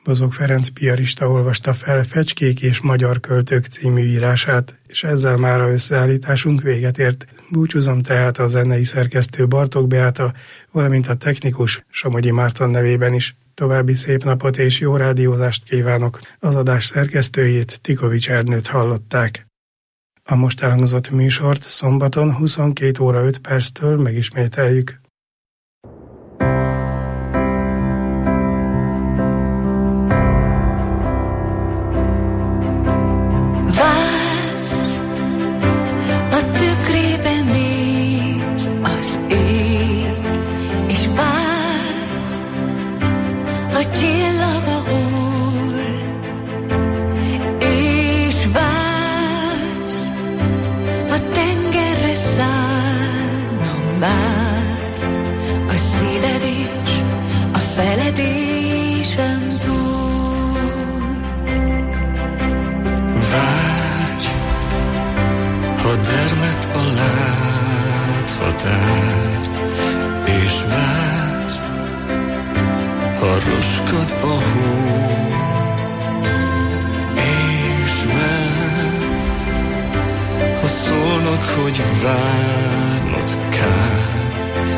Bozog Ferenc piarista olvasta fel Fecskék és magyar költők című írását, és ezzel már a összeállításunk véget ért. Búcsúzom tehát a zenei szerkesztő Bartók Beáta, valamint a technikus Somogyi Márton nevében is. További szép napot és jó rádiózást kívánok. Az adás szerkesztőjét, Tikovics Ernőt hallották. A most elhangzott műsort szombaton huszonkét óra öt perctől megismételjük.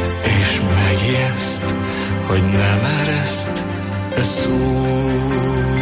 Hogy nem ereszt e szó.